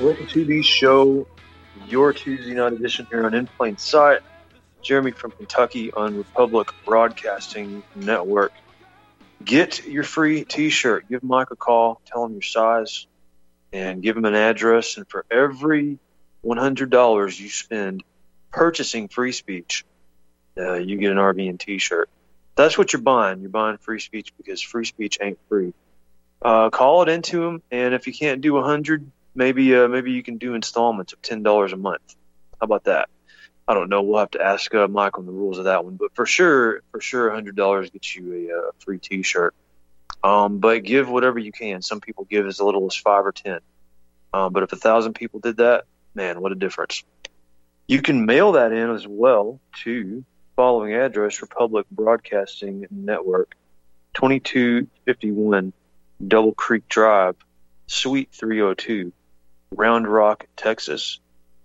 Welcome to the show, your Tuesday night edition here on In Plain Sight. Jeremy from Kentucky on Republic Broadcasting Network. Get your free t-shirt. Give Mike a call, tell him your size, and give him an address. And for every $100 you spend purchasing Free Speech, you get an RBN t-shirt. That's what you're buying. You're buying free speech because free speech ain't free. Call it into him, and if you can't do 100, maybe you can do installments of $10 a month. How about that? I don't know. We'll have to ask Mike on the rules of that one, but for sure, $100 gets you a free T-shirt. But give whatever you can. Some people give as little as 5 or 10. But if 1,000 people did that, man, what a difference! You can mail that in as well to following address: Republic Broadcasting Network, 2251 Double Creek Drive, Suite 302, Round Rock, Texas,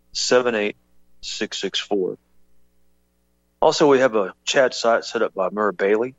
78664. Also, we have a chat site set up by Murr Bailey,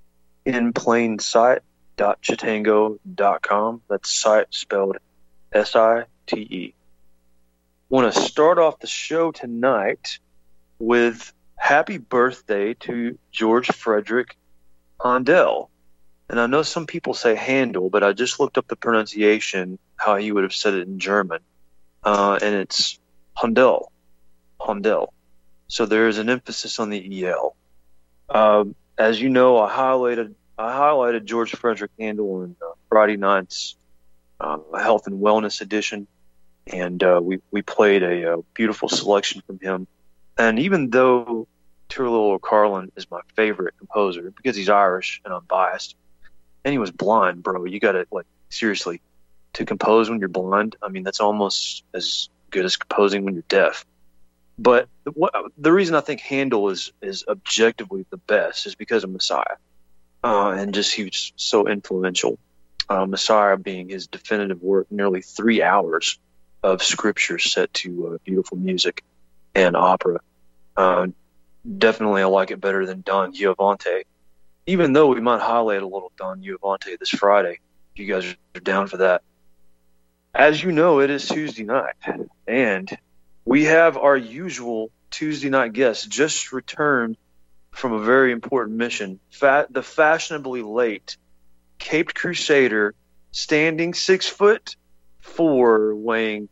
inplainsight.chatango.com. That's site spelled S-I-T-E. Want to start off the show tonight with happy birthday to George Frederick Handel. And I know some people say Handel, but I just looked up the pronunciation, how he would have said it in German. And it's Handel. Handel. So there is an emphasis on the EL. As you know, I highlighted George Frederick Handel on Friday night's Health and Wellness edition. And we played a beautiful selection from him. And even though Turlough O'Carlin is my favorite composer, because he's Irish and I'm biased, and he was blind, bro. You got to, seriously, to compose when you're blind, I mean, that's almost as good as composing when you're deaf. But the reason I think Handel is objectively the best is because of Messiah. And just he was so influential. Messiah being his definitive work, nearly 3 hours of scripture set to beautiful music and opera. Definitely I like it better than Don Giovante. Even though we might highlight a little Don Giovante this Friday, if you guys are down for that. As you know, it is Tuesday night, and we have our usual Tuesday night guest just returned from a very important mission. The fashionably late Caped Crusader, standing 6'4", weighing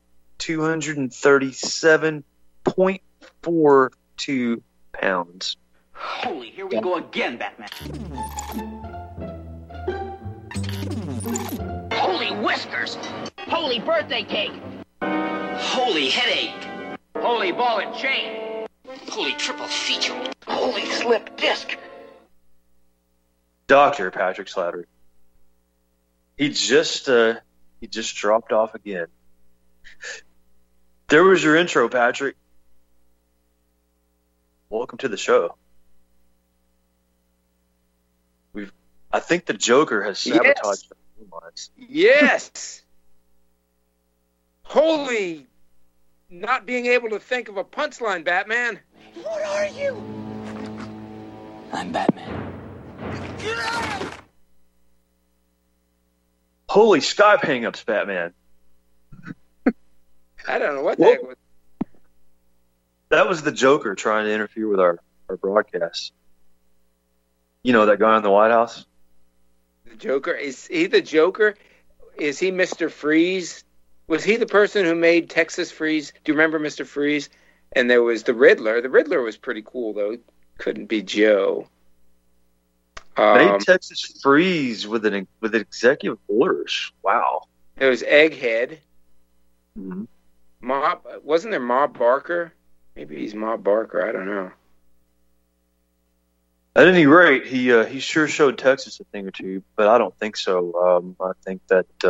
237.42 pounds. Holy, here we go again, Batman. Holy whiskers! Holy birthday cake! Holy headache! Holy ball and chain! Holy triple feature! Holy slip disc! Dr. Patrick Slattery. He just dropped off again. There was your intro, Patrick. Welcome to the show. I think the Joker has sabotaged the minds. Yes. Holy, not being able to think of a punchline, Batman. What are you? I'm Batman. Holy Skype hang-ups, Batman. I don't know what the heck was. That was the Joker trying to interfere with our broadcast. You know that guy in the White House? The Joker? Is he the Joker? Is he Mr. Freeze? Was he the person who made Texas Freeze? Do you remember Mr. Freeze? And there was the Riddler. The Riddler was pretty cool, though. Couldn't be Joe. Made Texas Freeze with executive orders. Wow. There was Egghead. Mm-hmm. Wasn't there Mob Barker? Maybe he's Mob Barker. I don't know. At any rate, he sure showed Texas a thing or two, but I don't think so. I think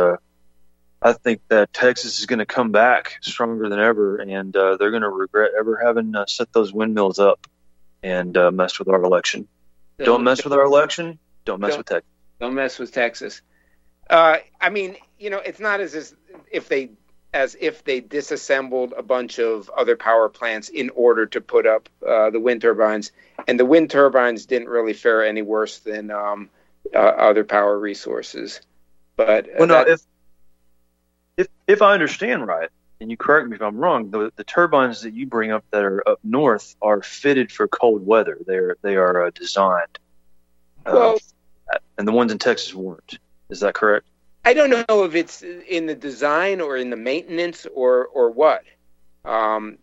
that Texas is going to come back stronger than ever, and they're going to regret ever having set those windmills up and messed with our election. Don't mess with our election. Don't mess with Texas. Don't mess with Texas. I mean, it's not as if they disassembled a bunch of other power plants in order to put up the wind turbines, and the wind turbines didn't really fare any worse than other power resources. But if I understand right, and you correct me if I'm wrong, the turbines that you bring up that are up north are fitted for cold weather. They are designed. Well, and the ones in Texas weren't. Is that correct? I don't know if it's in the design or in the maintenance or what. And,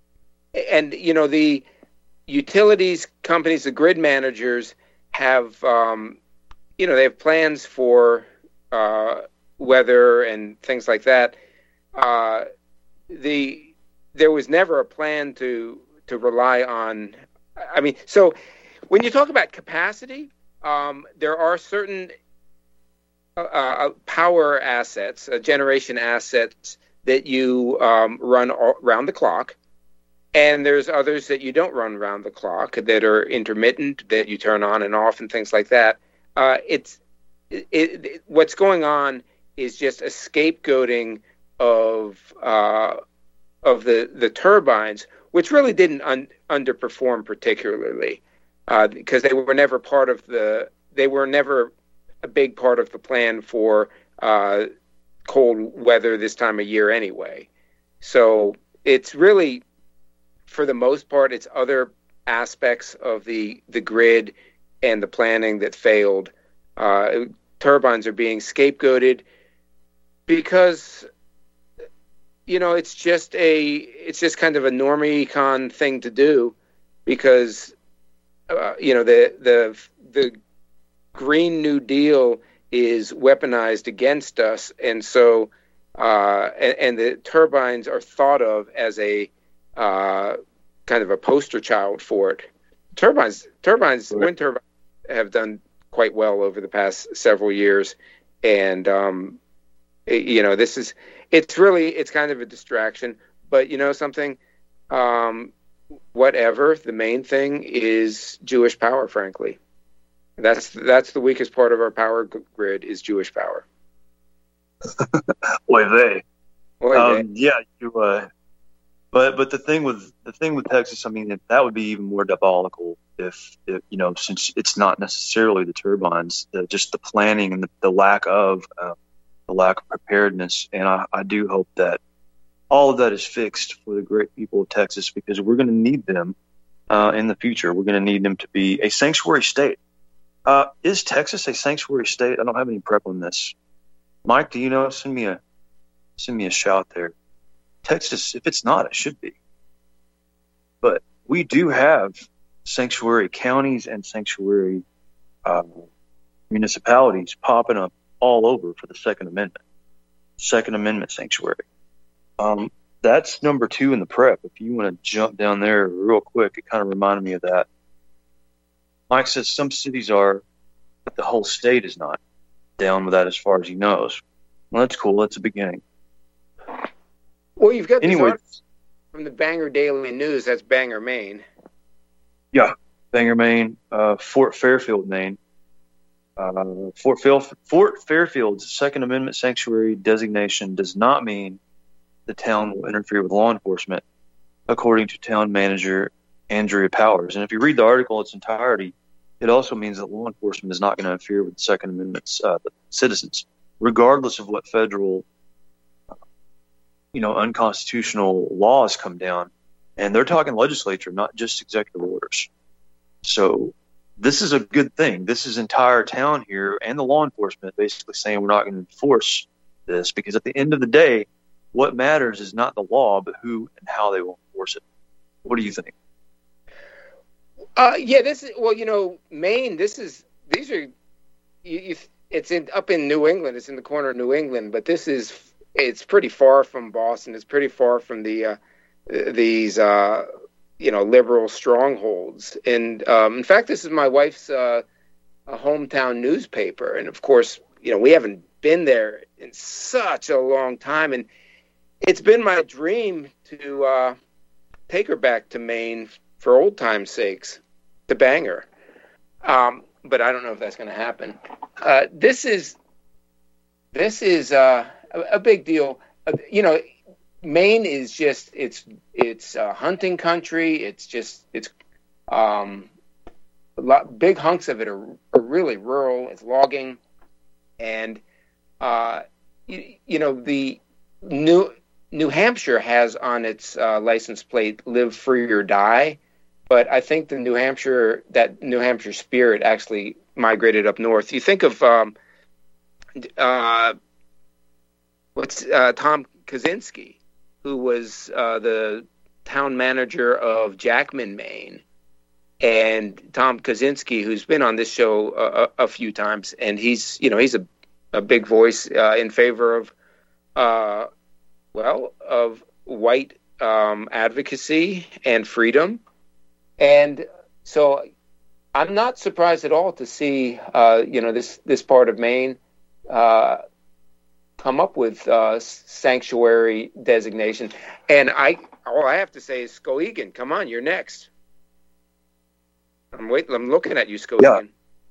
the utilities companies, the grid managers have, they have plans for weather and things like that. There was never a plan to rely on. I mean, so when you talk about capacity, there are certain power assets, generation assets that you run around the clock, and there's others that you don't run around the clock that are intermittent, that you turn on and off and things like that. What's going on is just a scapegoating of the turbines, which really didn't underperform particularly, because they were never a big part of the plan for cold weather this time of year anyway. So it's really, for the most part, it's other aspects of the grid and the planning that failed. Turbines are being scapegoated because, it's just kind of a normie econ thing to do, because, the Green New Deal is weaponized against us, and so and the turbines are thought of as a kind of a poster child for it. Turbines, right. Wind turbines have done quite well over the past several years, and it's kind of a distraction. But something, whatever. The main thing is Jewish power, frankly. That's the weakest part of our power grid is Jewish power. Oy vey. Yeah, but the thing with Texas, I mean, that would be even more diabolical if since it's not necessarily the turbines, just the planning and the lack of preparedness. And I do hope that all of that is fixed for the great people of Texas, because we're going to need them in the future. We're going to need them to be a sanctuary state. Is Texas a sanctuary state? I don't have any prep on this. Mike, do you know? Send me a shout there. Texas, if it's not, it should be. But we do have sanctuary counties and sanctuary municipalities popping up all over for the Second Amendment. Second Amendment sanctuary. That's number 2 in the prep. If you want to jump down there real quick, it kind of reminded me of that. Mike says some cities are, but the whole state is not down with that as far as he knows. Well, that's cool. That's a beginning. Well, you've got this from the Bangor Daily News. That's Bangor, Maine. Yeah, Bangor, Maine. Fort Fairfield, Maine. Fort Fairfield's Second Amendment sanctuary designation does not mean the town will interfere with law enforcement, according to town manager Andrea Powers. And if you read the article in its entirety, it also means that law enforcement is not going to interfere with the Second Amendment's citizens, regardless of what federal, unconstitutional laws come down. And they're talking legislature, not just executive orders. So this is a good thing. This is entire town here and the law enforcement basically saying we're not going to enforce this, because at the end of the day, what matters is not the law, but who and how they will enforce it. What do you think? Maine. It's up in New England. It's in the corner of New England, but it's pretty far from Boston. It's pretty far from these liberal strongholds. And in fact, this is my wife's hometown newspaper, and of course, we haven't been there in such a long time, and it's been my dream to take her back to Maine for old time's sakes, to Bangor. But I don't know if that's going to happen. This is a big deal. Maine is just it's hunting country. It's big hunks of it are really rural. It's logging, and the New Hampshire has on its license plate "Live Free or Die," but I think that New Hampshire spirit actually migrated up north. You think of Tom Kaczynski, who was the town manager of Jackman, Maine, and Tom Kaczynski, who's been on this show a few times, and he's a big voice in favor of white advocacy and freedom. And so I'm not surprised at all to see this part of Maine come up with sanctuary designation. And all I have to say is, Skowhegan, come on, you're next. I'm looking at you, Skowhegan.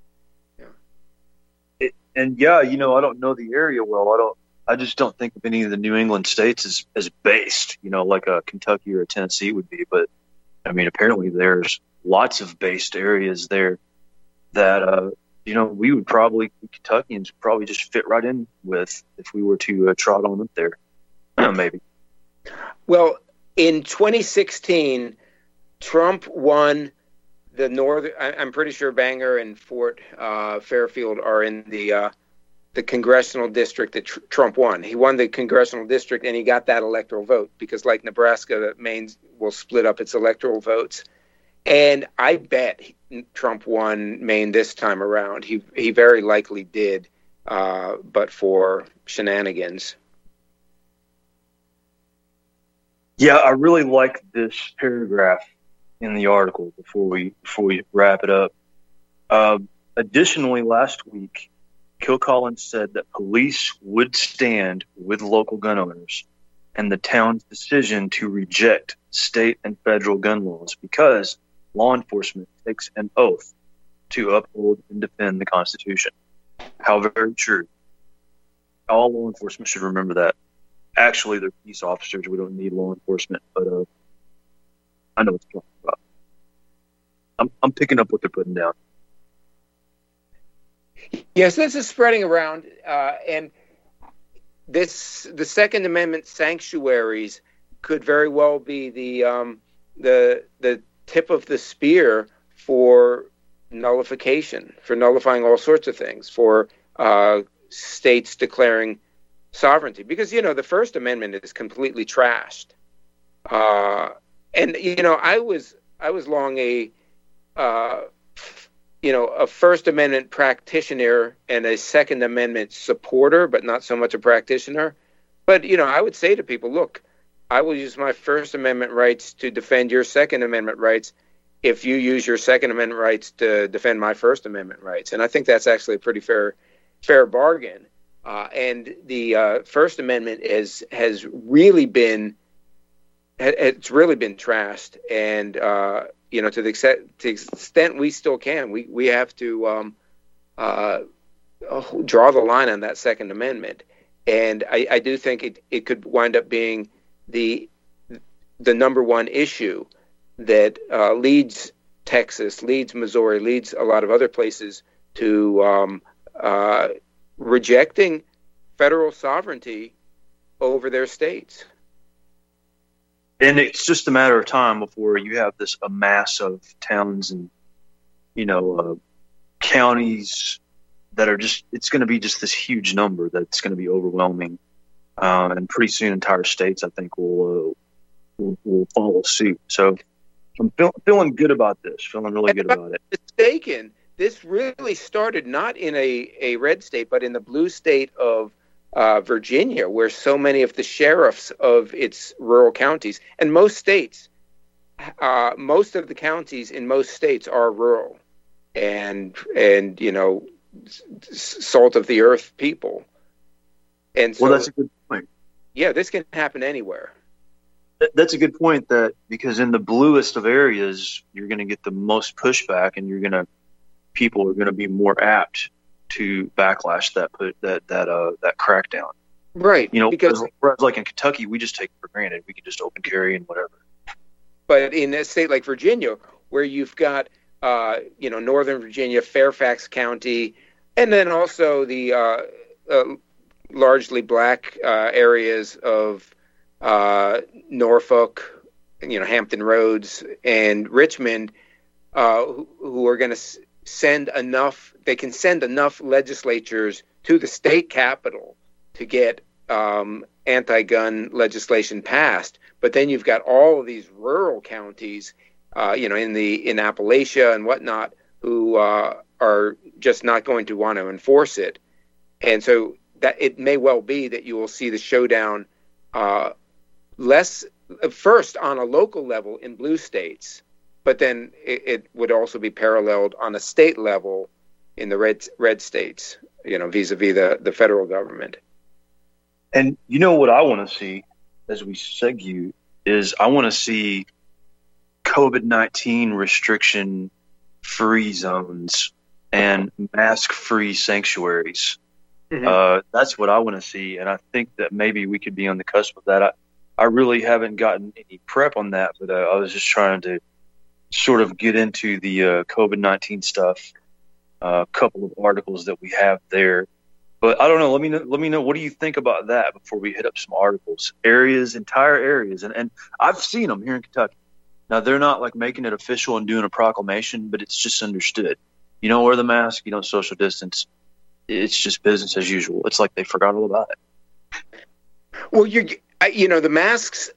Yeah. I don't know the area well. I just don't think of any of the New England states as based, like a Kentucky or a Tennessee would be. But I mean, apparently there's lots of based areas there that, Kentuckians would probably just fit right in with if we were to trot on up there. Maybe. Well, in 2016, Trump won the northern. I'm pretty sure Bangor and Fort Fairfield are in the congressional district that Trump won. He won the congressional district, and he got that electoral vote because, like Nebraska, Maine will split up its electoral votes. And I bet Trump won Maine this time around. He very likely did, but for shenanigans. Yeah, I really like this paragraph in the article before we wrap it up. Additionally, last week, Kilcullen said that police would stand with local gun owners and the town's decision to reject state and federal gun laws because law enforcement takes an oath to uphold and defend the Constitution. How very true. All law enforcement should remember that. Actually, they're peace officers. We don't need law enforcement, but I know what you're talking about. I'm picking up what they're putting down. Yes, this is spreading around, and the Second Amendment sanctuaries could very well be the tip of the spear for nullification, for nullifying all sorts of things, for states declaring sovereignty. Because the First Amendment is completely trashed, and I was long a First Amendment practitioner and a Second Amendment supporter, but not so much a practitioner. But, I would say to people, look, I will use my First Amendment rights to defend your Second Amendment rights if you use your Second Amendment rights to defend my First Amendment rights. And I think that's actually a pretty fair bargain. And the First Amendment has really been trashed. And, to the extent we still can, we have to draw the line on that Second Amendment. And I do think it could wind up being the number one issue that leads Texas, leads Missouri, leads a lot of other places to rejecting federal sovereignty over their states. And it's just a matter of time before you have a mass of towns and, counties that are it's going to be just this huge number that's going to be overwhelming. And pretty soon entire states, I think, will follow suit. So I'm feeling good about this, feeling really good about it. Mistaken. This really started not in a red state, but in the blue state of Virginia, where so many of the sheriffs of its rural counties, and most of the counties in most states are rural and salt of the earth people. And so, well, that's a good point. Yeah, this can happen anywhere. That's a good point, that because in the bluest of areas, you're going to get the most pushback, and people are going to be more apt to backlash that crackdown. Right. Because whereas like in Kentucky, we just take it for granted. We can just open carry and whatever. But in a state like Virginia, where you've got, Northern Virginia, Fairfax County, and then also the largely black areas of Norfolk, Hampton Roads, and Richmond, who are going to send enough. They can send enough legislatures to the state capital to get anti-gun legislation passed. But then you've got all of these rural counties, in Appalachia and whatnot, who are just not going to want to enforce it. And so that it may well be that you will see the showdown less first on a local level in blue states, but then it would also be paralleled on a state level in the red states, vis-a-vis the federal government. And what I want to see as we segue is I want to see COVID-19 restriction-free zones and mask-free sanctuaries. Mm-hmm. That's what I want to see, and I think that maybe we could be on the cusp of that. I really haven't gotten any prep on that, but I was just trying to sort of get into the COVID-19 stuff. A couple of articles that we have there, but I don't know. Let me know. What do you think about that before we hit up some articles? Entire areas, and I've seen them here in Kentucky. Now they're not like making it official and doing a proclamation, but it's just understood. You don't wear the mask, you don't social distance. It's just business as usual. It's like they forgot all about it. Well, the masks.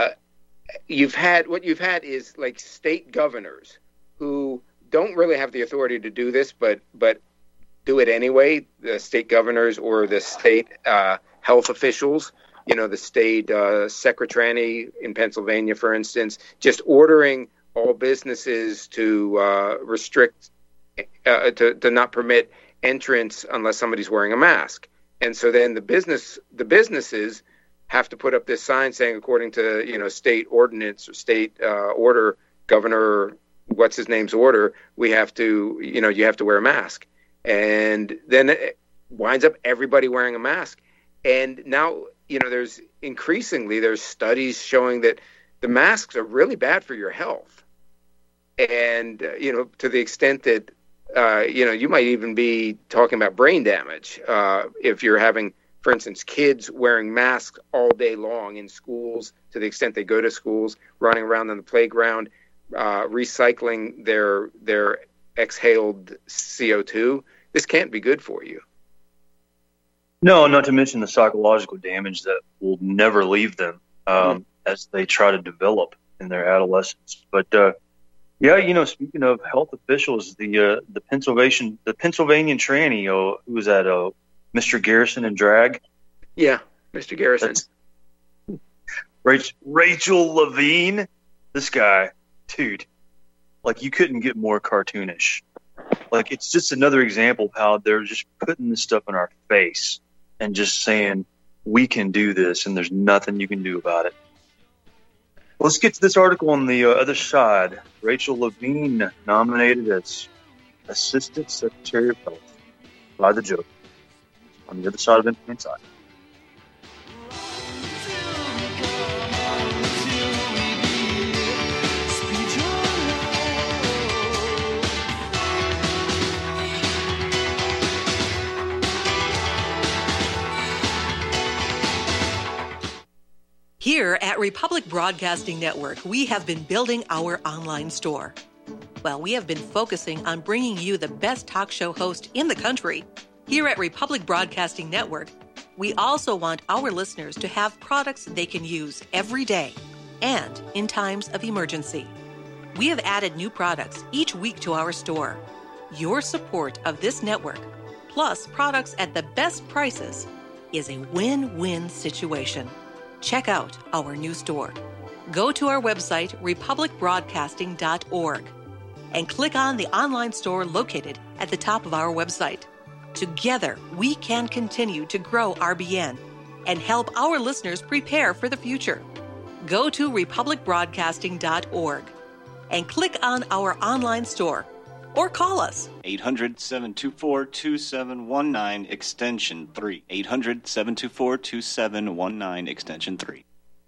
What you've had is like state governors who don't really have the authority to do this, but do it anyway. The state governors or the state health officials, the state secretary in Pennsylvania, for instance, just ordering all businesses to restrict, to not permit entrance unless somebody's wearing a mask. And so then the businesses have to put up this sign saying, according to state ordinance or state order, Governor what's his name's order, we have to you have to wear a mask. And then it winds up everybody wearing a mask. And now there's studies showing that the masks are really bad for your health. And to the extent that you might even be talking about brain damage if you're having, for instance, kids wearing masks all day long in schools, to the extent they go to schools, running around on the playground, recycling their exhaled CO2. This can't be good for you. No, not to mention the psychological damage that will never leave them as they try to develop in their adolescence. But speaking of health officials, the Pennsylvanian tranny, who was that? Mr. Garrison and Drag. Yeah, Mr. Garrison. Rachel Levine. This guy, dude, like you couldn't get more cartoonish. Like it's just another example of how they're just putting this stuff in our face and just saying we can do this and there's nothing you can do about it. Let's get to this article on the other side. Rachel Levine nominated as Assistant Secretary of Health by the Joker on the other side of Inside. Here at Republic Broadcasting Network, we have been building our online store. Well, we have been focusing on bringing you the best talk show host in the country. Here at Republic Broadcasting Network, we also want our listeners to have products they can use every day and in times of emergency. We have added new products each week to our store. Your support of this network, plus products at the best prices, is a win-win situation. Check out our new store. Go to our website, republicbroadcasting.org, and click on the online store located at the top of our website. Together, we can continue to grow RBN and help our listeners prepare for the future. Go to republicbroadcasting.org and click on our online store or call us. 800-724-2719, extension 3. 800-724-2719, extension 3.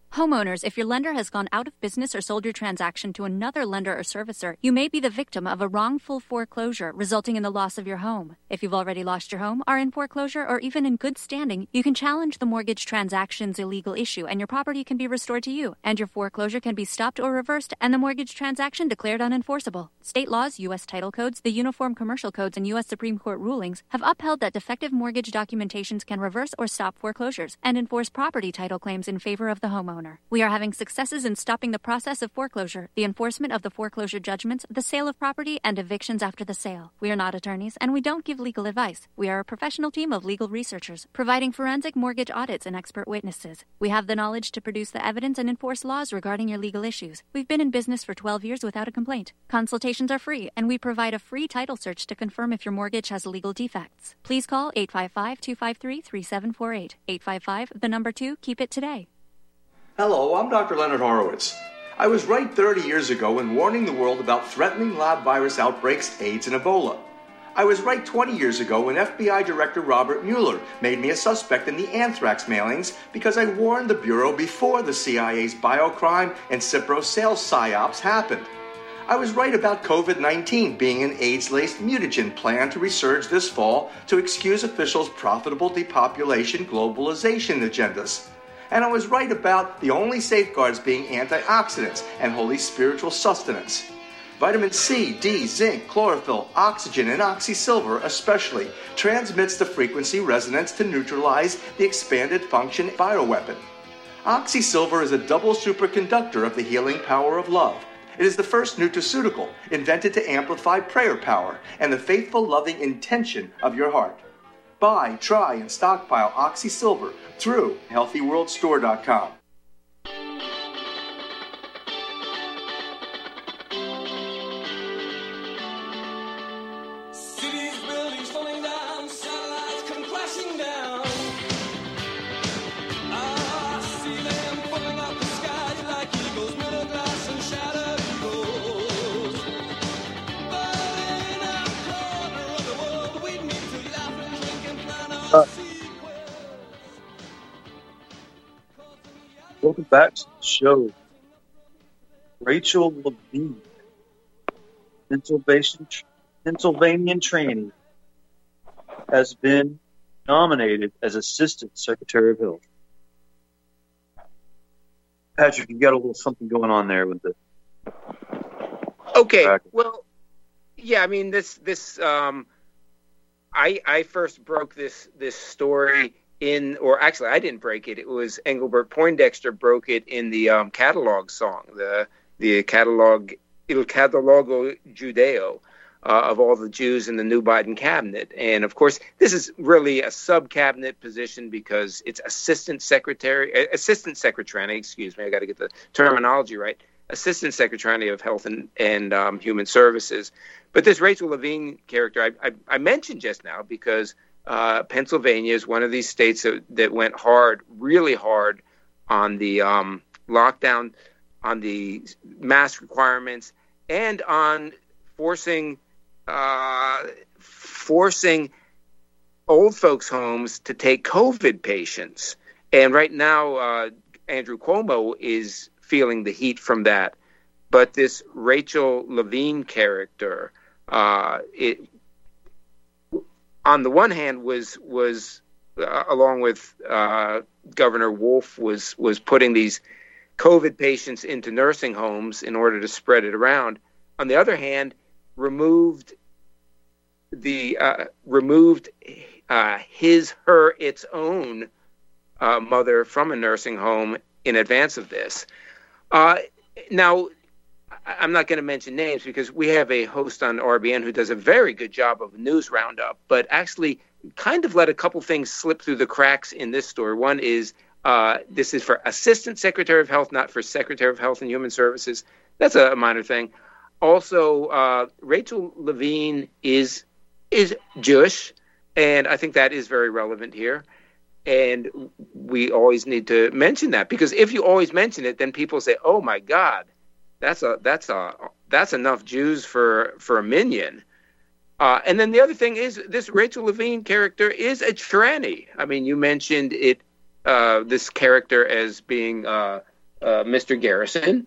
Homeowners, if your lender has gone out of business or sold your transaction to another lender or servicer, you may be the victim of a wrongful foreclosure, resulting in the loss of your home. If you've already lost your home, are in foreclosure, or even in good standing, you can challenge the mortgage transaction's illegal issue, and your property can be restored to you, and your foreclosure can be stopped or reversed, and the mortgage transaction declared unenforceable. State laws, U.S. title codes, the Uniform Commercial Codes, and U.S. Supreme Court rulings have upheld that defective mortgage documentations can reverse or stop foreclosures and enforce property title claims in favor of the homeowner. We are having successes in stopping the process of foreclosure, the enforcement of the foreclosure judgments, the sale of property, and evictions after the sale. We are not attorneys, and we don't give legal advice. We are a professional team of legal researchers, providing forensic mortgage audits and expert witnesses. We have the knowledge to produce the evidence and enforce laws regarding your legal issues. We've been in business for 12 years without a complaint. Consultations are free, and we provide a free title search to confirm if your mortgage has legal defects. Please call 855-253-3748. 855, keep it today. Hello, I'm Dr. Leonard Horowitz. I was right 30 years ago in warning the world about threatening lab virus outbreaks, AIDS, and Ebola. I was right 20 years ago when FBI Director Robert Mueller made me a suspect in the anthrax mailings because I warned the Bureau before the CIA's biocrime and Cipro sales psyops happened. I was right about COVID-19 being an AIDS-laced mutagen planned to resurge this fall to excuse officials' profitable depopulation globalization agendas. And I was right about the only safeguards being antioxidants and holy spiritual sustenance. Vitamin C, D, zinc, chlorophyll, oxygen, and oxysilver especially transmits the frequency resonance to neutralize the expanded function bioweapon. Oxysilver is a double superconductor of the healing power of love. It is the first nutraceutical invented to amplify prayer power and the faithful, loving intention of your heart. Buy, try, and stockpile Oxysilver through HealthyWorldStore.com. Cities, buildings falling down, satellites come crashing down. I see them falling out the sky like eagles, made of glass and shattered eagles. But in a corner of the world, we need to laugh and drink and plan our sequels. Welcome back to the show. Rachel Levine, Pennsylvanian tranny, has been nominated as Assistant Secretary of Health. Patrick, you got a little something going on there with the. Okay, well, yeah, I mean, I first broke this story or actually, I didn't break it. It was Engelbert Poindexter broke it in the catalog song, the catalog, Il Catalogo Judeo, of all the Jews in the new Biden cabinet. And of course, this is really a sub-cabinet position because it's assistant secretary, I got to get the terminology right. Assistant Secretary of Health and Human Services. But this Rachel Levine character, I mentioned just now because Pennsylvania is one of these states that went really hard on the lockdown, on the mask requirements, and on forcing old folks' homes to take COVID patients. And right now, Andrew Cuomo is feeling the heat from that. But this Rachel Levine character, on the one hand, was along with Governor Wolf, was putting these COVID patients into nursing homes in order to spread it around. On the other hand, removed its own mother from a nursing home in advance of this. Now, I'm not going to mention names because we have a host on RBN who does a very good job of a news roundup, but actually kind of let a couple things slip through the cracks in this story. One is this is for Assistant Secretary of Health, not for Secretary of Health and Human Services. That's a minor thing. Also, Rachel Levine is Jewish, and I think that is very relevant here. And we always need to mention that because if you always mention it, then people say, "Oh my God, that's enough Jews for a minion." And then the other thing is this Rachel Levine character is a tranny. I mean, you mentioned it, this character as being Mr. Garrison,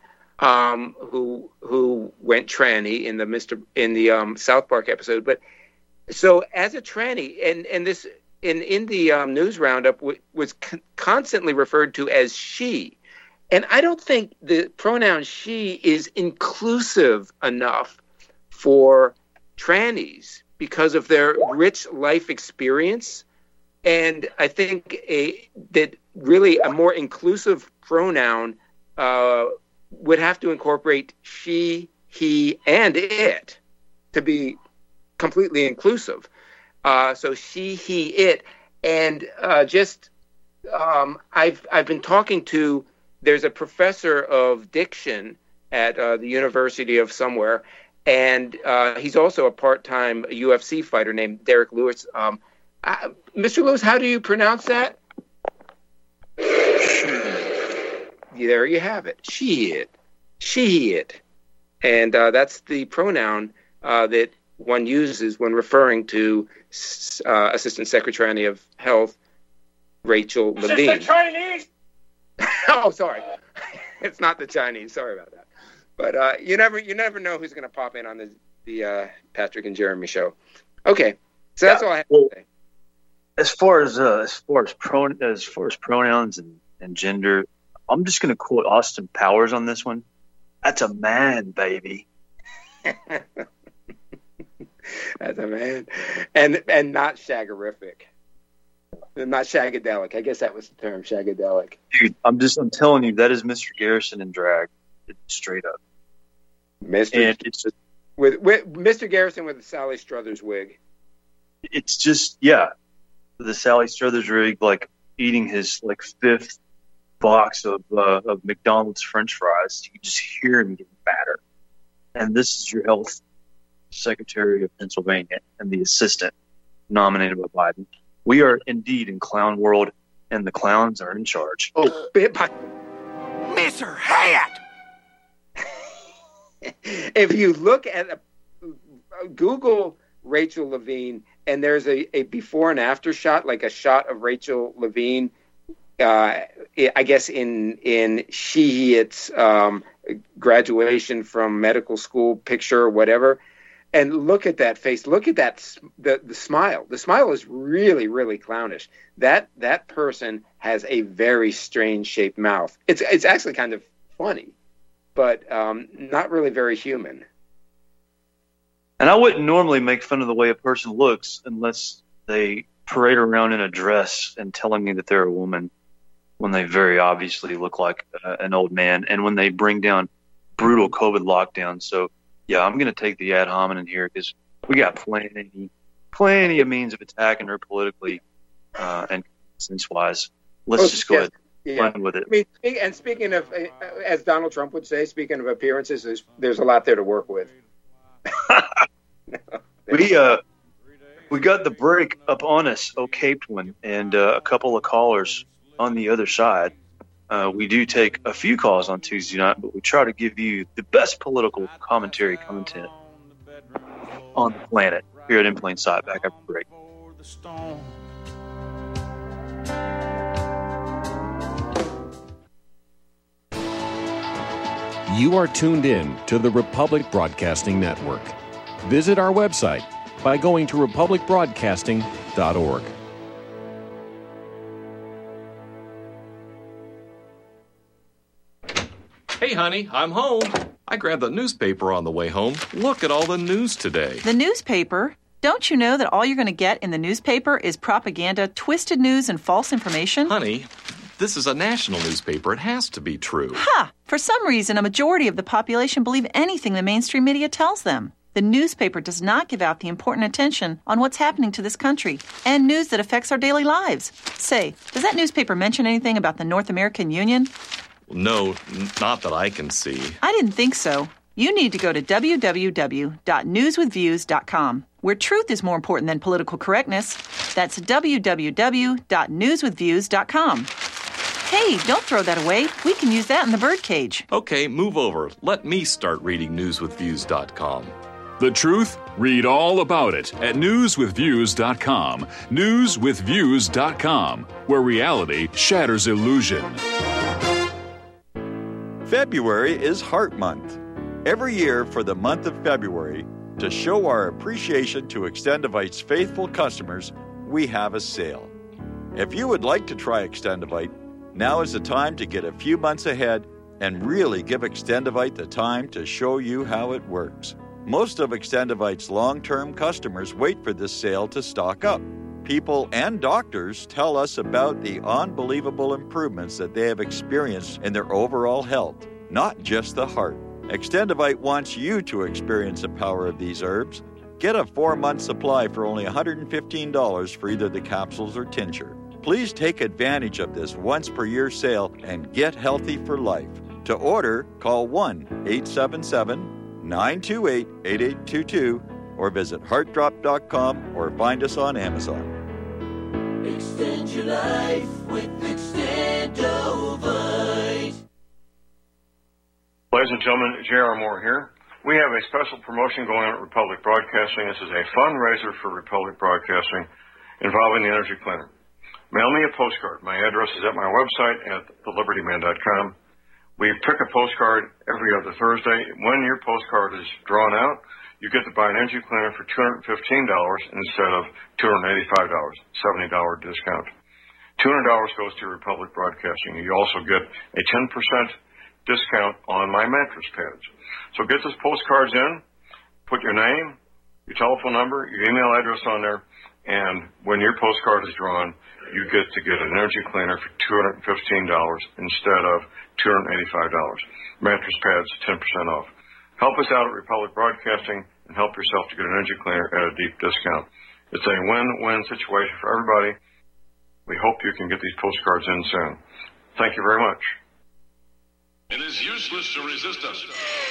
who went tranny in the South Park episode. But so as a tranny, and this in the news roundup was constantly referred to as she. And I don't think the pronoun she is inclusive enough for trannies because of their rich life experience. And I think that really a more inclusive pronoun would have to incorporate she, he, and it to be completely inclusive. So she, he, it. And I've been talking to, there's a professor of diction at the University of somewhere, and he's also a part-time UFC fighter named Derek Lewis. Mr. Lewis, how do you pronounce that? There you have it. She, it. And that's the pronoun that one uses when referring to Assistant Secretary of Health Rachel Levine. It's the Chinese! Oh, sorry. It's not the Chinese. Sorry about that. But you never know who's going to pop in on the Patrick and Jeremy show. Okay, so that's all I have to say. As far as pronouns and gender, I'm just going to quote Austin Powers on this one. That's a man, baby. That's a man, and not shagorific. Not shagadelic. I guess that was the term, shagadelic. Dude, I'm telling you, that is Mr. Garrison in drag, straight up. With Mr. Garrison with the Sally Struthers wig. It's just, yeah, the Sally Struthers wig, like eating his fifth box of McDonald's French fries. You can just hear him getting fatter. And this is your health secretary of Pennsylvania and the assistant nominated by Biden. We are indeed in clown world, and the clowns are in charge. Oh, Mr. Hat! If you look at Google Rachel Levine, and there's a before and after shot, like a shot of Rachel Levine, I guess in its graduation from medical school picture or whatever. And look at that face. Look at that the smile. The smile is really, really clownish. That person has a very strange shaped mouth. It's actually kind of funny, but not really very human. And I wouldn't normally make fun of the way a person looks unless they parade around in a dress and telling me that they're a woman when they very obviously look like an old man, and when they bring down brutal COVID lockdowns. So yeah, I'm going to take the ad hominem here because we got plenty of means of attacking her politically and sense-wise. Let's just go ahead and run with it. I mean, and speaking of, as Donald Trump would say, speaking of appearances, there's a lot there to work with. We got the break up on us, Caped one, and a couple of callers on the other side. We do take a few calls on Tuesday night, but we try to give you the best political commentary content on the planet here at In Plain Sight. Back after the break. You are tuned in to the Republic Broadcasting Network. Visit our website by going to republicbroadcasting.org. Hey, honey, I'm home. I grabbed the newspaper on the way home. Look at all the news today. The newspaper? Don't you know that all you're going to get in the newspaper is propaganda, twisted news, and false information? Honey, this is a national newspaper. It has to be true. Ha! For some reason, a majority of the population believe anything the mainstream media tells them. The newspaper does not give out the important attention on what's happening to this country and news that affects our daily lives. Say, does that newspaper mention anything about the North American Union? No, not that I can see. I didn't think so. You need to go to www.newswithviews.com, where truth is more important than political correctness. That's www.newswithviews.com. Hey, don't throw that away. We can use that in the birdcage. Okay, move over. Let me start reading newswithviews.com. The truth? Read all about it at newswithviews.com. Newswithviews.com, where reality shatters illusion. February is Heart Month. Every year for the month of February, to show our appreciation to Extendivite's faithful customers, we have a sale. If you would like to try Extendivite, now is the time to get a few months ahead and really give Extendivite the time to show you how it works. Most of Extendivite's long-term customers wait for this sale to stock up. People and doctors tell us about the unbelievable improvements that they have experienced in their overall health, not just the heart. Extendivite wants you to experience the power of these herbs. Get a 4-month supply for only $115 for either the capsules or tincture. Please take advantage of this once-per-year sale and get healthy for life. To order, call 1-877-928-8822 or visit heartdrop.com or find us on Amazon. Extend your life with Extendovite. Ladies and gentlemen, J.R. Moore here. We have a special promotion going on at Republic Broadcasting. This is a fundraiser for Republic Broadcasting involving the Energy Cleaner. Mail me a postcard. My address is at my website at thelibertyman.com. We pick a postcard every other Thursday. When your postcard is drawn out, you get to buy an Energy Cleaner for $215 instead of $285, $70 discount. $200 goes to Republic Broadcasting. You also get a 10% discount on my mattress pads. So get those postcards in, put your name, your telephone number, your email address on there, and when your postcard is drawn, you get to get an Energy Cleaner for $215 instead of $285. Mattress pads, 10% off. Help us out at Republic Broadcasting and help yourself to get an Energy Cleaner at a deep discount. It's a win-win situation for everybody. We hope you can get these postcards in soon. Thank you very much. It is useless to resist us.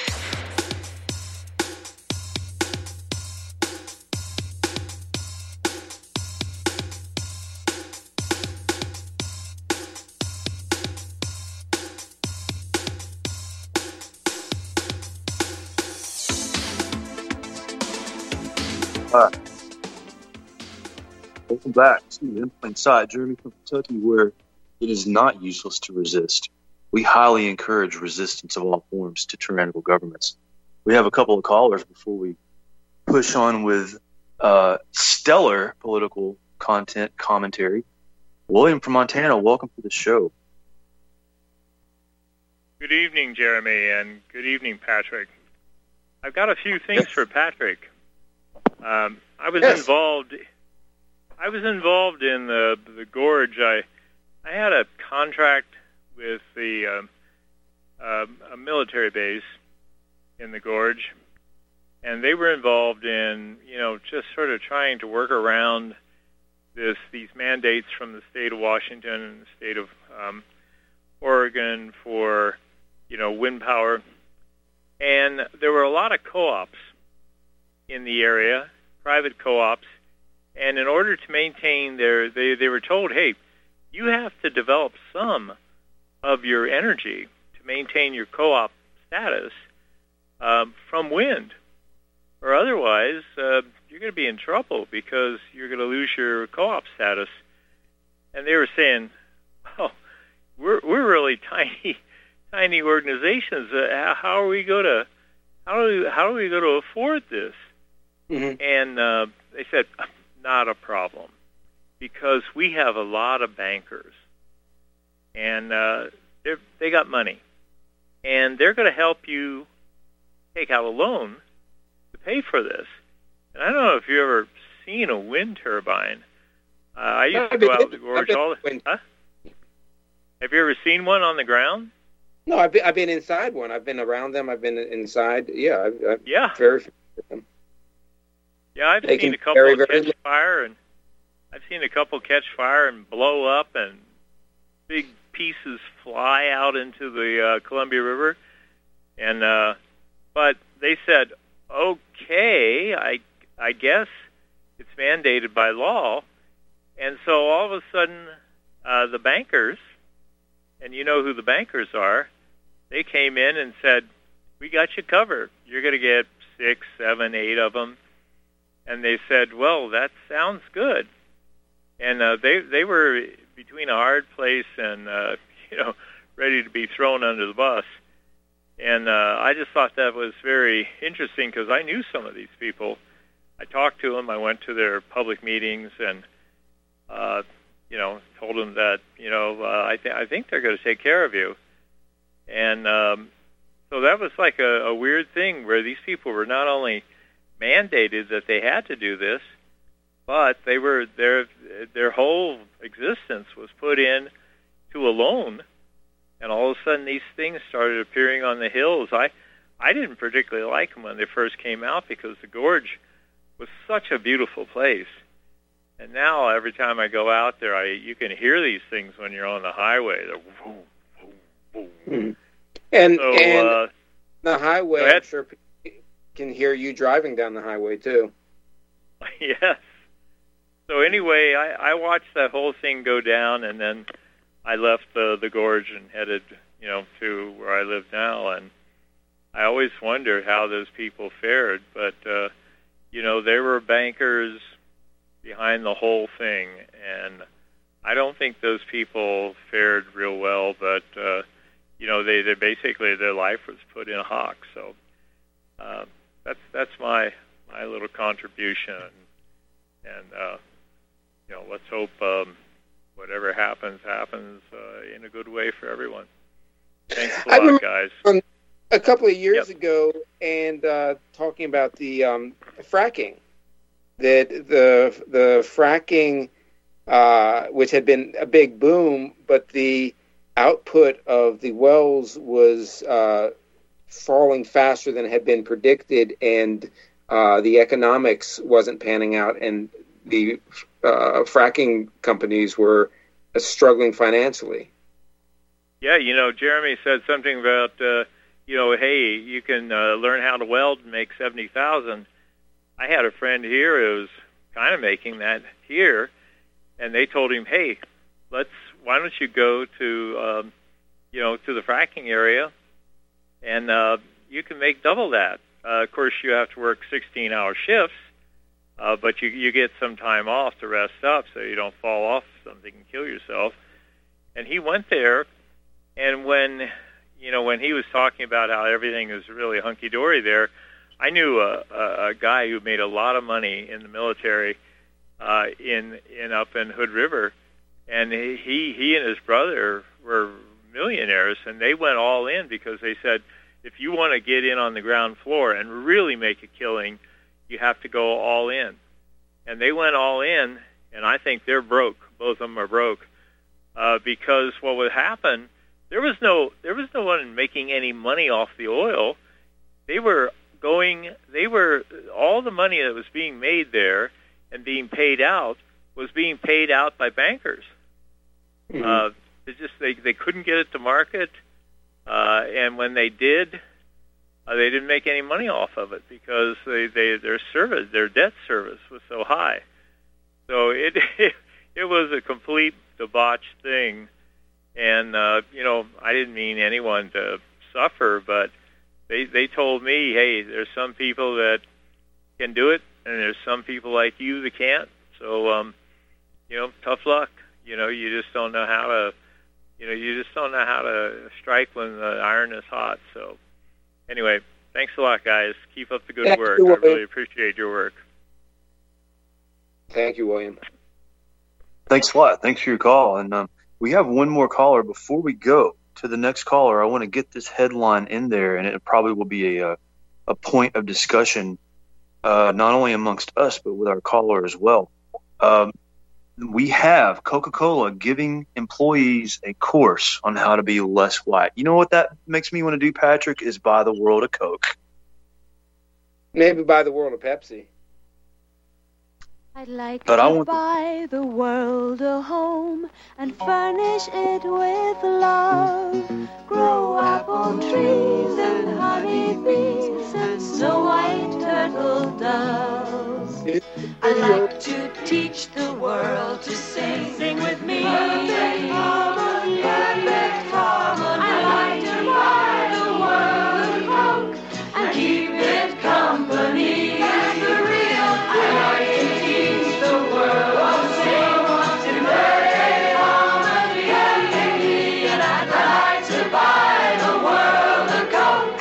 Welcome back to In Plain Sight. Jeremy from Kentucky, where it is not useless to resist. We highly encourage resistance of all forms to tyrannical governments. We have a couple of callers before we push on with stellar political content commentary. William from Montana, welcome to the show. Good evening, Jeremy, and good evening, Patrick. I've got a few things for Patrick. I was involved in the gorge. I had a contract with the a military base in the gorge, and they were involved in just sort of trying to work around these mandates from the state of Washington and the state of Oregon for wind power, and there were a lot of co-ops in the area, private co-ops, and in order to maintain they were told, hey, you have to develop some of your energy to maintain your co-op status from wind, or otherwise you're going to be in trouble because you're going to lose your co-op status. And they were saying, "Oh, we're really tiny organizations. How are we going to afford this?" Mm-hmm. And they said, "Not a problem, because we have a lot of bankers, and they got money, and they're going to help you take out a loan to pay for this." And I don't know if you've ever seen a wind turbine. I used to go out to the gorge all the time. Have you ever seen one on the ground? No, I've been inside one. I've been around them. I've been inside. Yeah, I'm very familiar with them. Yeah, I've seen a couple catch fire, and I've seen a couple catch fire and blow up, and big pieces fly out into the Columbia River. And but they said, okay, I guess it's mandated by law. And so all of a sudden, the bankers, and you know who the bankers are, they came in and said, we got you covered. You're going to get 6, 7, 8 of them. And they said, well, that sounds good. And they were between a hard place and, ready to be thrown under the bus. And I just thought that was very interesting because I knew some of these people. I talked to them. I went to their public meetings and, told them that, I think they're going to take care of you. And so that was like a weird thing where these people were not only mandated that they had to do this, but they were their whole existence was put in to a loan. And all of a sudden, these things started appearing on the hills. I didn't particularly like them when they first came out because the gorge was such a beautiful place. And now, every time I go out there, you can hear these things when you're on the highway. They're woo, woo, woo. And So, the highway, I'm sure people can hear you driving down the highway too. Yes. So anyway, I watched that whole thing go down, and then I left the gorge and headed, to where I live now. And I always wondered how those people fared, but they were bankers behind the whole thing, and I don't think those people fared real well. But they basically their life was put in a hock. So that's my little contribution, and let's hope whatever happens in a good way for everyone. Thanks a lot, guys. A couple of years ago, and talking about the fracking, that the fracking, which had been a big boom, but the output of the wells was falling faster than had been predicted, and the economics wasn't panning out, and the fracking companies were struggling financially. Yeah, Jeremy said something about, hey, you can learn how to weld and make $70,000. I had a friend here who was kind of making that here, and they told him, hey, why don't you go to, to the fracking area, and you can make double that. Of course, you have to work 16-hour shifts, but you get some time off to rest up so you don't fall off something and kill yourself. And he went there, and when he was talking about how everything was really hunky-dory there, I knew a guy who made a lot of money in the military up in Hood River, and he and his brother were millionaires, and they went all in because they said, if you want to get in on the ground floor and really make a killing, you have to go all in. And they went all in, and I think they're broke. Both of them are broke because what would happen? There was no one making any money off the oil. All the money that was being made there and being paid out was being paid out by bankers. Mm-hmm. They couldn't get it to market, and when they did, they didn't make any money off of it because their debt service was so high. So it was a complete debauched thing, and I didn't mean anyone to suffer, but they told me, hey, there's some people that can do it, and there's some people like you that can't. So tough luck. You just don't know how to. You just don't know how to strike when the iron is hot. So, anyway, thanks a lot, guys. Keep up the good work. I really appreciate your work. Thank you, William. Thanks a lot. Thanks for your call. And we have one more caller. Before we go to the next caller, I want to get this headline in there, and it probably will be a point of discussion, not only amongst us, but with our caller as well. We have Coca-Cola giving employees a course on how to be less white. You know what that makes me want to do, Patrick, is buy the world a Coke. Maybe buy the world a Pepsi. I'd like to buy the world a home and furnish it with love. Grow apple trees and honey bees and snow white turtle doves. I'd like to teach the world to sing. Sing with me. Perfect harmony. Perfect harmony. I'd like to buy the world a Coke and keep it company. And the real I'd like to teach the world to sing. In perfect harmony. And I'd like to buy the world a Coke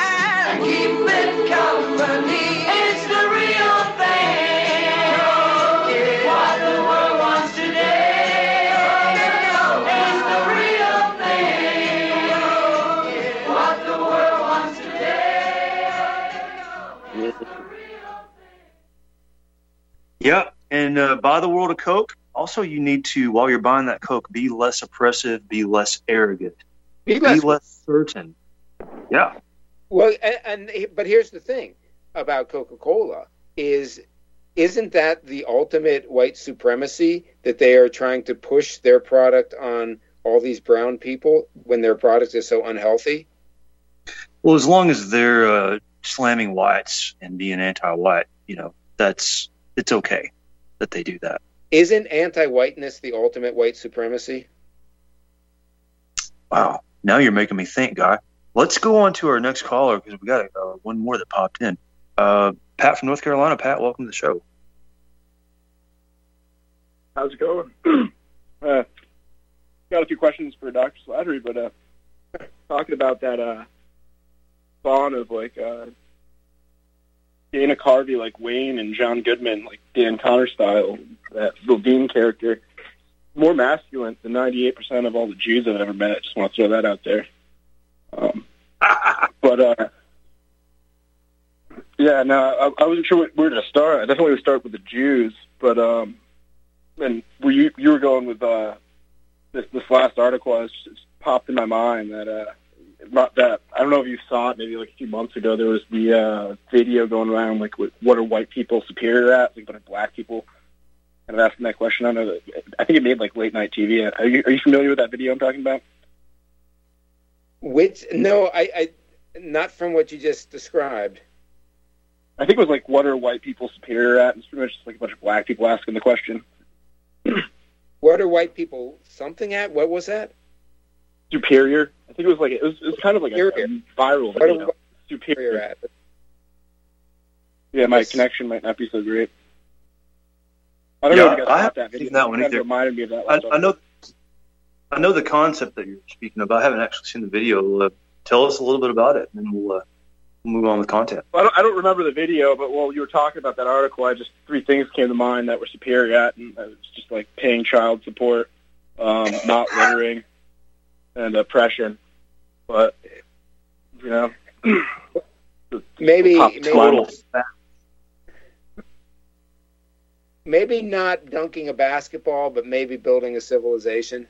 Yeah, and buy the world of Coke. Also, you need to, while you're buying that Coke, be less oppressive, be less arrogant, be less certain. Yeah. Well, but here's the thing about Coca-Cola isn't that the ultimate white supremacy that they are trying to push their product on all these brown people when their product is so unhealthy? Well, as long as they're slamming whites and being anti-white, it's okay that they do that. Isn't anti-whiteness the ultimate white supremacy? Wow. Now you're making me think, Guy. Let's go on to our next caller because we got one more that popped in. Pat from North Carolina. Pat, welcome to the show. How's it going? Got a few questions for Dr. Slattery, but talking about that spawn of Dana Carvey, like Wayne, and John Goodman, like Dan Connor style, that Dean character, more masculine than 98% of all the Jews I've ever met. I just want to throw that out there. Yeah, no, I wasn't sure where to start. I definitely would start with the Jews, but and you were going with this last article. It's popped in my mind that I don't know if you saw it. Maybe like a few months ago, there was the video going around like, what are white people superior at? Like, what are black people? And I'm asking that question. I think it made like late night TV. Are you familiar with that video I'm talking about? No, I not from what you just described. I think it was like, what are white people superior at? It's pretty much just like a bunch of black people asking the question. What are white people something at? What was that? Superior. I think it was like it was kind of like a viral video. What superior at? Yeah, my connection might not be so great. I don't know if you guys got that video. That one either. Reminded me of that. I know the concept that you're speaking of. I haven't actually seen the video. Tell us a little bit about it, and then we'll move on with content. Well, I don't remember the video, but while you were talking about that article, three things came to mind that were superior at, and it was just like paying child support, not littering, and oppression. But maybe not dunking a basketball, but maybe building a civilization.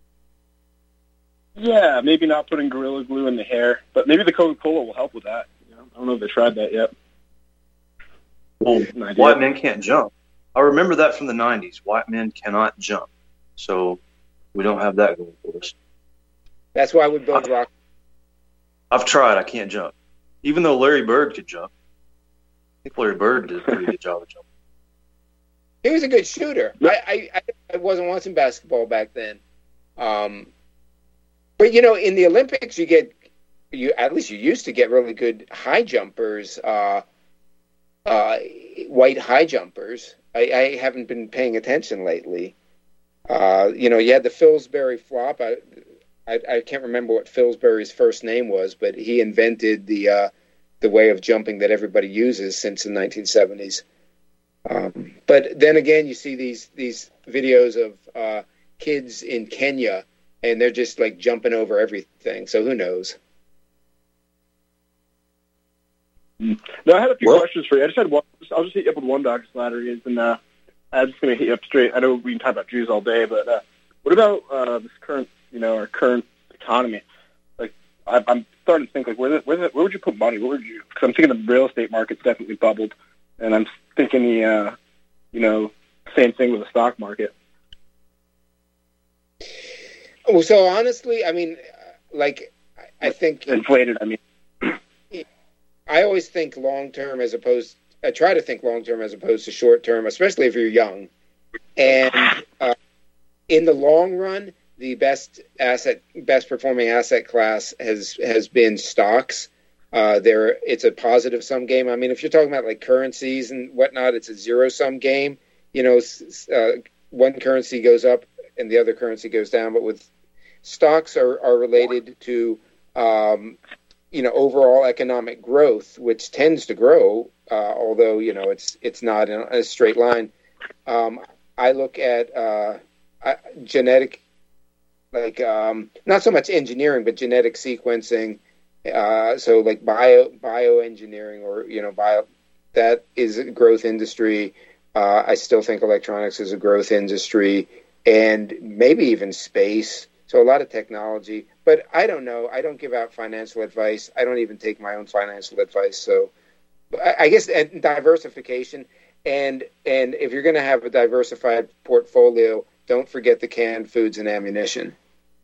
Yeah, maybe not putting Gorilla Glue in the hair, but maybe the Coca-Cola will help with that. I don't know if they tried that yet. Well, white men can't jump. I remember that from the 90s. White men cannot jump. So we don't have that going for us. That's why we build rock. I've tried. I can't jump. Even though Larry Bird could jump. I think Larry Bird did a pretty good job of jumping. He was a good shooter. I wasn't watching basketball back then. But, in the Olympics, you used to get really good high jumpers, white high jumpers. I haven't been paying attention lately. You had the Fillsbury flop. I can't remember what Fillsbury's first name was, but he invented the way of jumping that everybody uses since the 1970s. But then again, you see these videos of kids in Kenya, and they're just like jumping over everything. So who knows? No, I had a few questions for you. I just had one. I'll just hit you up with one, Dr. Slattery. And I'm just going to hit you up straight. I know we can talk about Jews all day, but what about this current, our current economy? Like, I'm starting to think, like, where would you put money? Because I'm thinking the real estate market's definitely bubbled, and I'm thinking the, same thing with the stock market. Well, so honestly, I mean, I think inflated. I mean, I always think long term I try to think long term as opposed to short term, especially if you're young. And in the long run, the best performing asset class has been stocks. It's a positive sum game. I mean, if you're talking about like currencies and whatnot, it's a zero sum game. One currency goes up and the other currency goes down. But with stocks are related to overall economic growth, which tends to grow, although it's not in a straight line. I look at genetic, not so much engineering, but genetic sequencing. So like bioengineering, or bio, that is a growth industry. I still think electronics is a growth industry, and maybe even space. So a lot of technology. But I don't know. I don't give out financial advice. I don't even take my own financial advice. So I guess diversification. And if you're going to have a diversified portfolio, don't forget the canned foods and ammunition.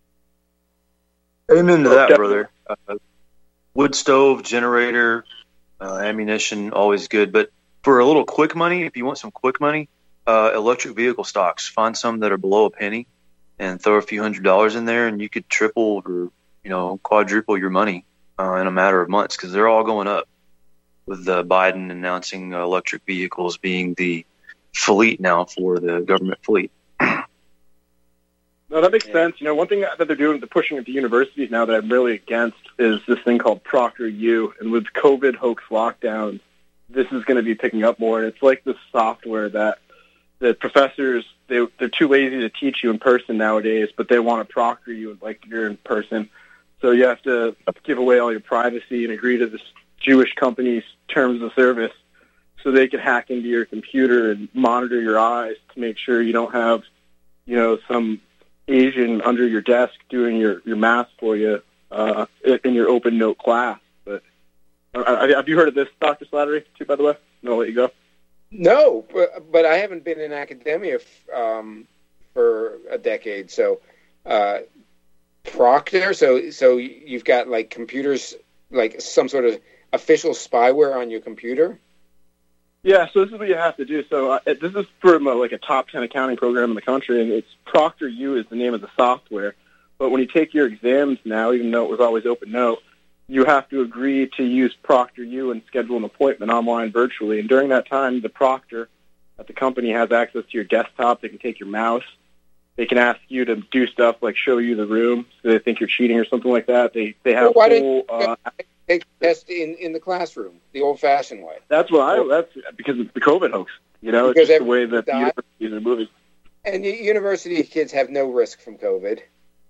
Amen to that, brother. Wood stove, generator, ammunition, always good. But for a little quick money, if you want some quick money, electric vehicle stocks. Find some that are below a penny and throw a few $100s in there, and you could triple or quadruple your money in a matter of months, because they're all going up with Biden announcing electric vehicles being the fleet now for the government fleet. No, that makes sense. One thing that they're doing, they're pushing at the universities now that I'm really against, is this thing called ProctorU. And with COVID hoax lockdowns, this is going to be picking up more. And it's like this software that the professors, they're too lazy to teach you in person nowadays, but they want to proctor you like you're in person. So you have to give away all your privacy and agree to this Jewish company's terms of service so they can hack into your computer and monitor your eyes to make sure you don't have, some Asian under your desk doing your math for you in your open note class. But have you heard of this, Dr. Slattery, too, by the way? No, I'll let you go. No, but I haven't been in academia for a decade. So Proctor, so you've got like computers, like some sort of official spyware on your computer? Yeah, so this is what you have to do. So this is from like a top 10 accounting program in the country, and it's ProctorU is the name of the software. But when you take your exams now, even though it was always open note, you have to agree to use ProctorU and schedule an appointment online virtually. And during that time, the proctor at the company has access to your desktop. They can take your mouse. They can ask you to do stuff like show you the room, so they think you're cheating or something like that. They have take the test in the classroom, the old-fashioned way. That's because of the COVID hoax. It's just the way that the universities are moving. And university kids have no risk from COVID.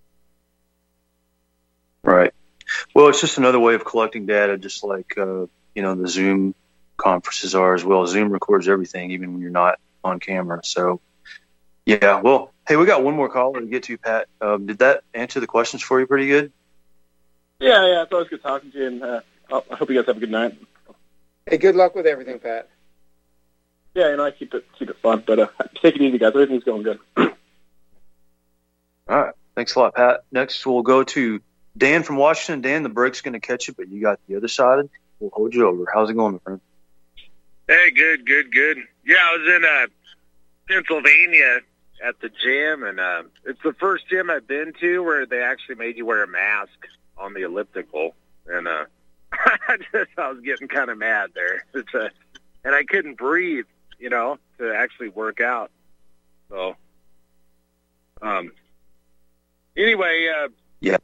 Right. Well, it's just another way of collecting data, just like the Zoom conferences are as well. Zoom records everything, even when you're not on camera. So, yeah. Well, hey, we got one more caller to get to, Pat. Did that answer the questions for you pretty good? Yeah, it's always good talking to you, and I hope you guys have a good night. Hey, good luck with everything, Pat. Yeah, I keep it fun, but take it easy, guys. Everything's going good. All right. Thanks a lot, Pat. Next, we'll go to Dan from Washington. Dan, the break's going to catch you, but you got the other side. We'll hold you over. How's it going, my friend? Hey, good. Yeah, I was in Pennsylvania at the gym, and it's the first gym I've been to where they actually made you wear a mask on the elliptical, and I was getting kind of mad there. And I couldn't breathe, to actually work out. So, anyway, yeah.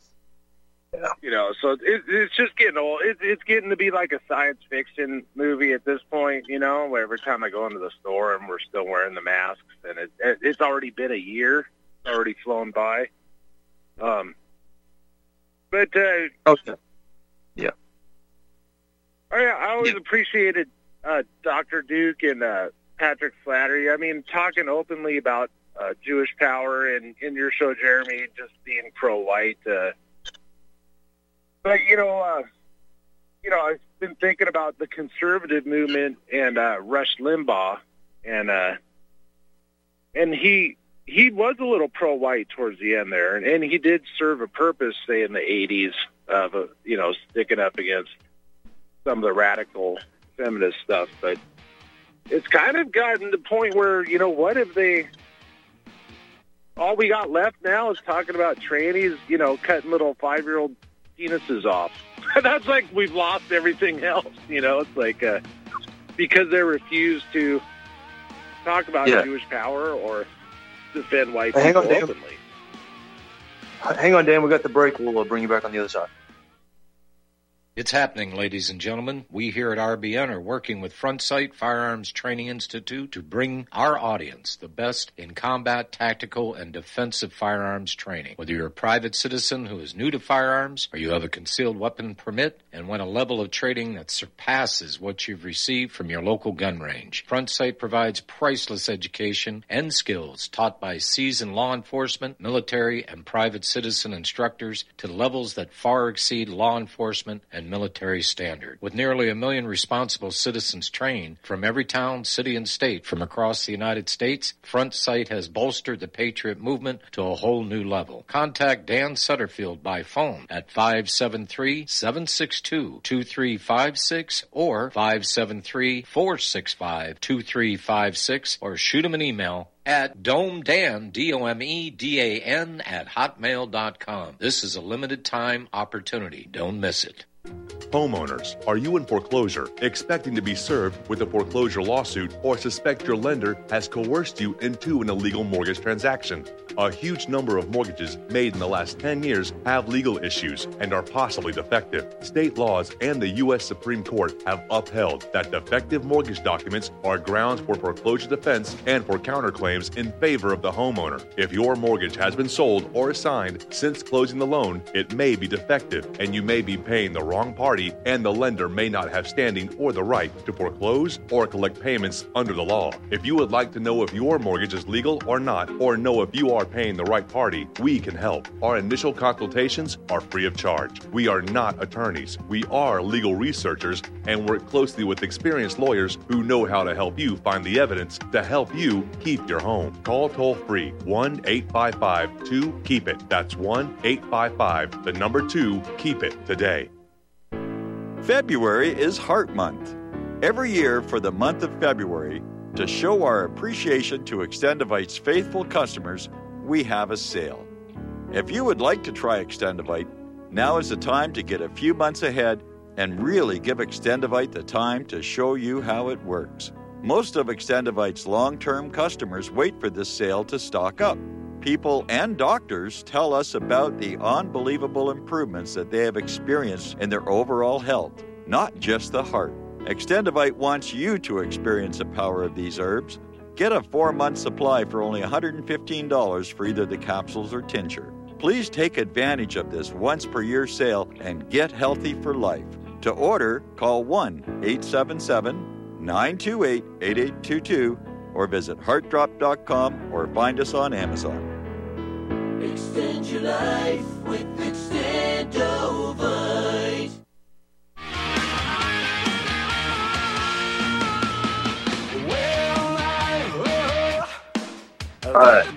So it's just getting old. It's getting to be like a science fiction movie at this point, where every time I go into the store and we're still wearing the masks, and it's already been a year. It's already flown by. But okay. Yeah. I always appreciated Dr. Duke and Patrick Slattery. I mean, talking openly about Jewish power and in your show, Jeremy, just being pro-white. But I've been thinking about the conservative movement and Rush Limbaugh, and he was a little pro-white towards the end there, and he did serve a purpose, say, in the 80s of, sticking up against some of the radical feminist stuff. But it's kind of gotten to the point where, what if all we got left now is talking about trannies, cutting little 5-year-old penises off. That's like we've lost everything else, It's like because they refuse to talk about Jewish power or defend white people openly. Hang on, Dan. We got the break. We'll bring you back on the other side. It's happening, ladies and gentlemen. We here at RBN are working with Front Sight Firearms Training Institute to bring our audience the best in combat, tactical, and defensive firearms training. Whether you're a private citizen who is new to firearms, or you have a concealed weapon permit and want a level of training that surpasses what you've received from your local gun range, Front Sight provides priceless education and skills taught by seasoned law enforcement, military, and private citizen instructors to levels that far exceed law enforcement and military standard. With nearly 1 million responsible citizens trained from every town, city, and state from across the United States, Front Sight has bolstered the Patriot movement to a whole new level. Contact Dan Sutterfield by phone at 573-762-2356 or 573-465-2356 or shoot him an email at domedan, DOMEDAN, at hotmail.com. This is a limited time opportunity. Don't miss it. Homeowners, are you in foreclosure, expecting to be served with a foreclosure lawsuit, or suspect your lender has coerced you into an illegal mortgage transaction? A huge number of mortgages made in the last 10 years have legal issues and are possibly defective. State laws and the U.S. Supreme Court have upheld that defective mortgage documents are grounds for foreclosure defense and for counterclaims in favor of the homeowner. If your mortgage has been sold or assigned since closing the loan, it may be defective and you may be paying the wrong party, and the lender may not have standing or the right to foreclose or collect payments under the law. If you would like to know if your mortgage is legal or not, or know if you are paying the right party, we can help. Our initial consultations are free of charge. We are not attorneys. We are legal researchers and work closely with experienced lawyers who know how to help you find the evidence to help you keep your home. Call toll-free 1-855-2-KEEP-IT. That's 1-855-2-KEEP-IT today. February is Heart Month. Every year for the month of February, to show our appreciation to Extendivite's faithful customers, we have a sale. If you would like to try Extendivite, now is the time to get a few months ahead and really give Extendivite the time to show you how it works. Most of Extendivite's long-term customers wait for this sale to stock up. People and doctors tell us about the unbelievable improvements that they have experienced in their overall health, not just the heart. Extendivite wants you to experience the power of these herbs. Get a 4-month supply for only $115 for either the capsules or tincture. Please take advantage of this once-per-year sale and get healthy for life. To order, call 1-877-928-8822 or visit heartdrop.com or find us on Amazon. Extend your life with Extendovite. All right.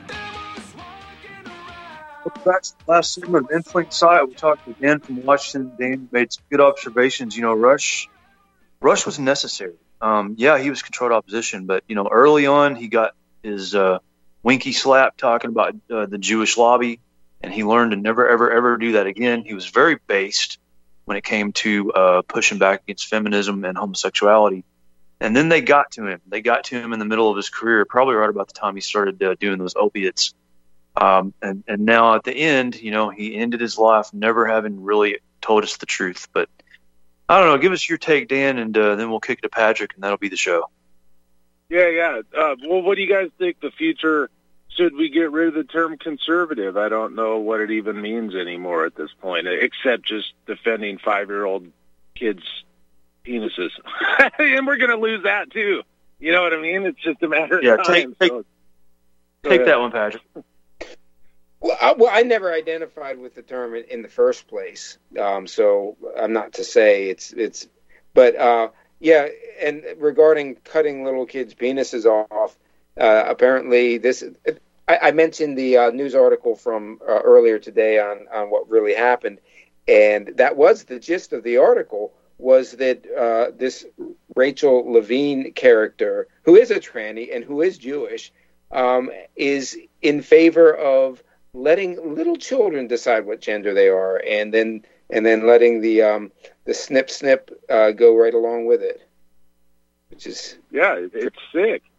Back to the last segment of Inflink Site. We talked to Dan from Washington. Dan made some good observations. You know, Rush was necessary. Yeah, he was controlled opposition, but, you know, early on he got his winky slap talking about the Jewish lobby, and he learned to never, ever, ever do that again. He was very based when it came to pushing back against feminism and homosexuality. And then they got to him. They got to him in the middle of his career, probably right about the time he started doing those opiates. And now at the end, you know, he ended his life never having really told us the truth. But I don't know. Give us your take, Dan, and then we'll kick it to Patrick, and that'll be the show. Yeah. Well, what do you guys think the future? Should we get rid of the term conservative? I don't know what it even means anymore at this point, except just defending 5-year-old kids' penises. And we're going to lose that, too. You know what I mean? It's just a matter of time. Take that one, Patrick. Well, I never identified with the term in the first place, so I'm not to say it's. But yeah, and regarding cutting little kids' penises off, apparently this. I mentioned the news article from earlier today on what really happened, and that was the gist of the article. Was that this Rachel Levine character, who is a tranny and who is Jewish, is in favor of letting little children decide what gender they are, and then letting the snip go right along with it, which is it's sick. But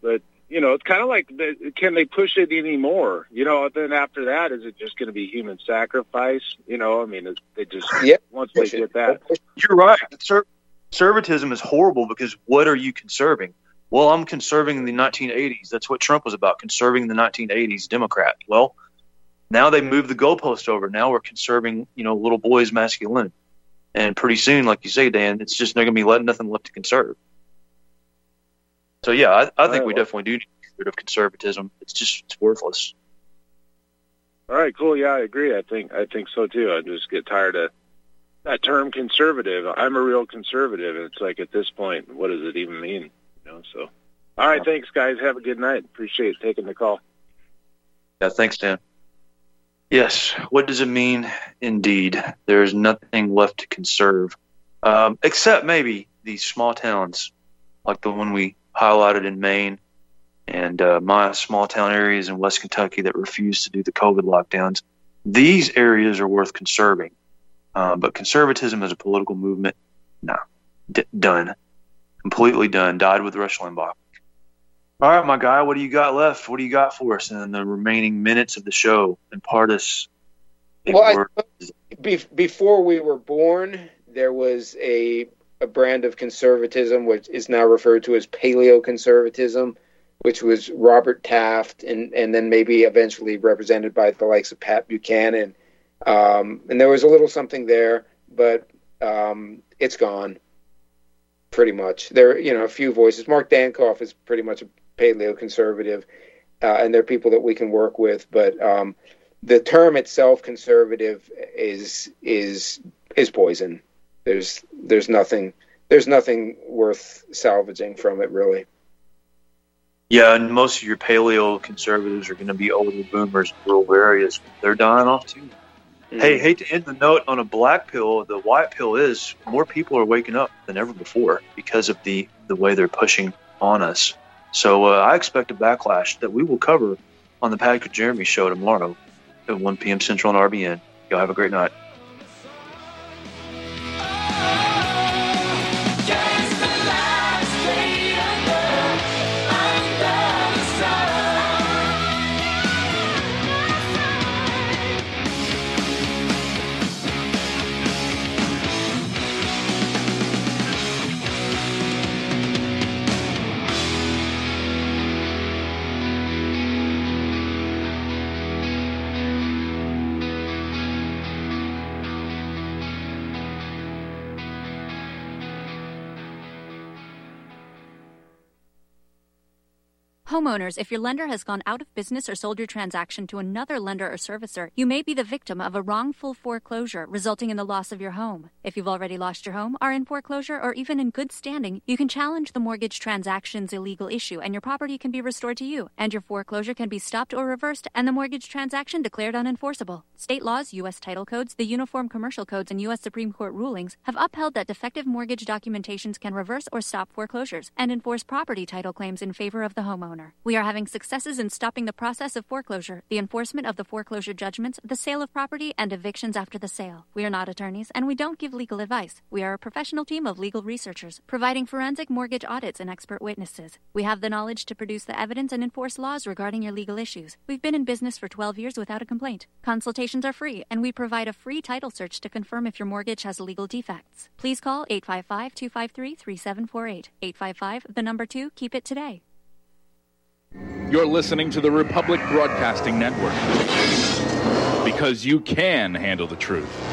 you know, it's kind of like, can they push it anymore? You know, then after that, is it just going to be human sacrifice? You know, I mean, they just, once they get that. You're right. Conservatism is horrible because what are you conserving? Well, I'm conserving the 1980s. That's what Trump was about, conserving the 1980s Democrat. Well, now they moved the goalpost over. Now we're conserving, you know, little boys' masculinity. And pretty soon, like you say, Dan, it's just not going to be nothing left to conserve. So, yeah, I think we definitely do need to get rid of conservatism. It's worthless. All right, cool. Yeah, I agree. I think so, too. I just get tired of that term conservative. I'm a real conservative. And it's like, at this point, what does it even mean? You know, so. All right, thanks, guys. Have a good night. Appreciate taking the call. Yeah, thanks, Dan. Yes, what does it mean? Indeed, there is nothing left to conserve, except maybe these small towns, like the one we highlighted in Maine and my small town areas in West Kentucky that refuse to do the COVID lockdowns. These areas are worth conserving, but conservatism as a political movement, no, done, completely done, died with Rush Limbaugh. All right, my guy, what do you got left? What do you got for us in the remaining minutes of the show? Impart us. Well, before we were born, there was a brand of conservatism which is now referred to as paleoconservatism, which was Robert Taft and then maybe eventually represented by the likes of Pat Buchanan. And there was a little something there, but it's gone pretty much. There, you know, a few voices. Mark Dankoff is pretty much a paleoconservative, and there are people that we can work with, but the term itself, conservative, is poison. There's nothing worth salvaging from it, really. Yeah, and most of your paleo-conservatives are going to be older boomers in rural areas. They're dying off, too. Mm-hmm. Hey, hate to end the note on a black pill. The white pill is more people are waking up than ever before because of the way they're pushing on us. So I expect a backlash that we will cover on the Patrick Jeremy Show tomorrow at 1 p.m. Central on RBN. Y'all have a great night. Homeowners, if your lender has gone out of business or sold your transaction to another lender or servicer, you may be the victim of a wrongful foreclosure resulting in the loss of your home. If you've already lost your home, are in foreclosure, or even in good standing, you can challenge the mortgage transaction's illegal issue and your property can be restored to you, and your foreclosure can be stopped or reversed and the mortgage transaction declared unenforceable. State laws, U.S. title codes, the Uniform Commercial Codes, and U.S. Supreme Court rulings have upheld that defective mortgage documentations can reverse or stop foreclosures and enforce property title claims in favor of the homeowner. We are having successes in stopping the process of foreclosure, the enforcement of the foreclosure judgments, the sale of property, and evictions after the sale. We are not attorneys, and we don't give legal advice. We are a professional team of legal researchers, providing forensic mortgage audits and expert witnesses. We have the knowledge to produce the evidence and enforce laws regarding your legal issues. We've been in business for 12 years without a complaint. Consultations are free, and we provide a free title search to confirm if your mortgage has legal defects. Please call 855-253-3748. 855, 2, keep it today. You're listening to the Republic Broadcasting Network. Because you can handle the truth.